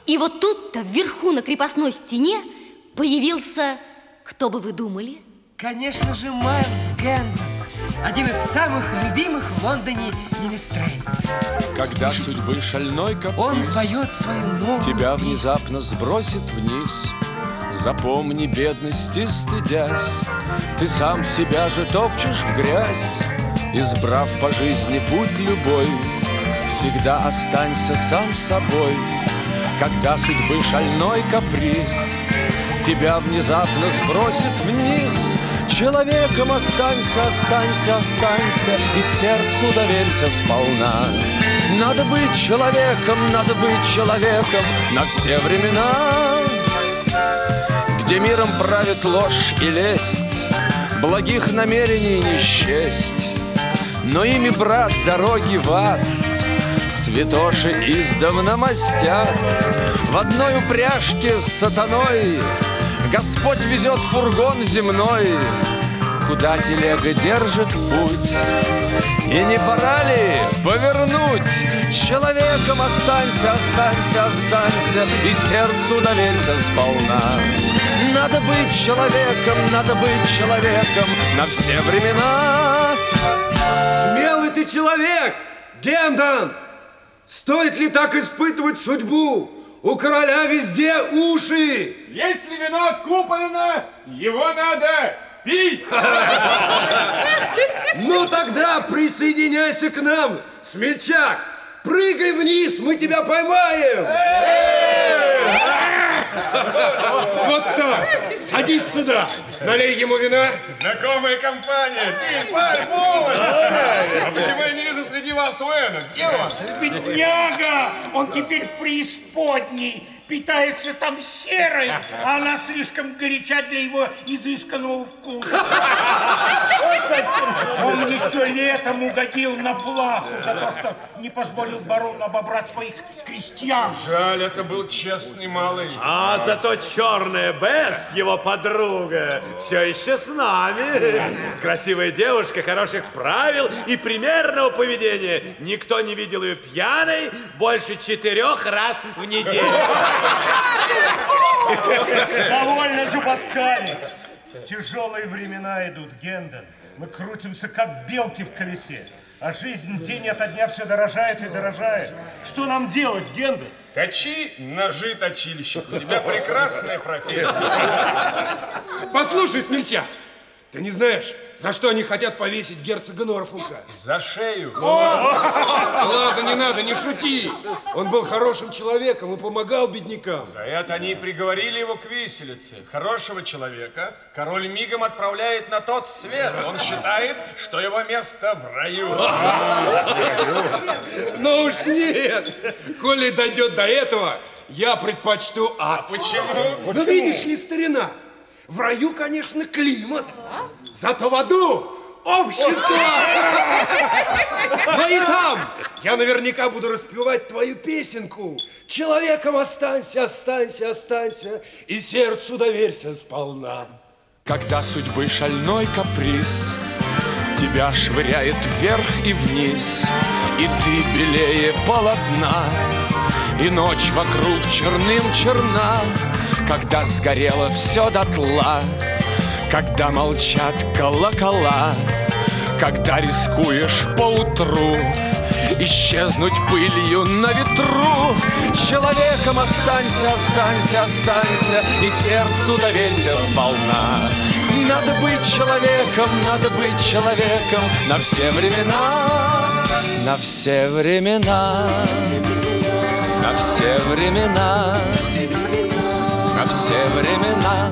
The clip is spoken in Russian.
И вот тут-то вверху на крепостной стене появился, кто бы вы думали? Конечно же, Майлз Гэндон, один из самых любимых в Лондоне министрелей. Когда судьбы шальной каприз он поет свою новую тебя песню. Внезапно сбросит вниз. Запомни, бедности стыдясь, ты сам себя же топчешь в грязь. Избрав по жизни путь любой, всегда останься сам собой. Когда судьбы шальной каприз тебя внезапно сбросит вниз, человеком останься, останься, останься, и сердцу доверься сполна. Надо быть человеком на все времена. Где миром правит ложь и лесть, благих намерений не счесть, но ими, брат, дороги в ад святоши издавна мастят. В одной упряжке с сатаной Господь везет фургон земной, куда телега держит путь. И не пора ли повернуть? Человеком останься, останься, останься, и сердцу доверься сполна. Надо быть человеком на все времена. Смелый ты человек, Гэндон! Стоит ли так испытывать судьбу? У короля везде уши! Если вино откуплено, его надо пить! Ну тогда присоединяйся к нам, смельчак! Прыгай вниз, мы тебя поймаем! Вот так! Садись сюда! Налей ему вина! Знакомая компания! Пей, пар, повар! А почему я не вижу среди вас Уэна? Где он? Бедняга! Он теперь в преисподней. Питается там серой, а она слишком горяча для его изысканного вкуса. Он еще летом угодил на плаху за то, что не позволил барону обобрать своих крестьян. Жаль, это был честный малый. А зато черная Бесс, его подруга, все еще с нами. Красивая девушка, хороших правил и примерного поведения. Никто не видел ее пьяной больше 4 раз в неделю. Довольно зубоскалить. Тяжелые времена идут, Гэндон. Мы крутимся, как белки в колесе. А жизнь день ото дня все дорожает и дорожает. Что нам делать, Гэндон? Точи ножи, точильщик. У тебя прекрасная профессия. Послушай, смельчак, ты не знаешь, за что они хотят повесить герцога Норфолка? За шею. Ладно, не надо, не шути. Он был хорошим человеком и помогал беднякам. За это они и приговорили его к виселице. Хорошего человека король мигом отправляет на тот свет. Он считает, что его место в раю. Ну уж нет. Коли дойдет до этого, я предпочту ад. Почему? Ну видишь ли, старина, в раю, конечно, климат, зато в аду общество. Но и там я наверняка буду распевать твою песенку. Человеком останься, останься, останься, и сердцу доверься сполна. Когда судьбы шальной каприз тебя швыряет вверх и вниз, и ты белее полотна, и ночь вокруг черным черна, когда сгорело все дотла, когда молчат колокола, когда рискуешь поутру исчезнуть пылью на ветру. Человеком останься, останься, останься, и сердцу доверься сполна. Надо быть человеком на все времена, на все времена, на все времена, на все времена.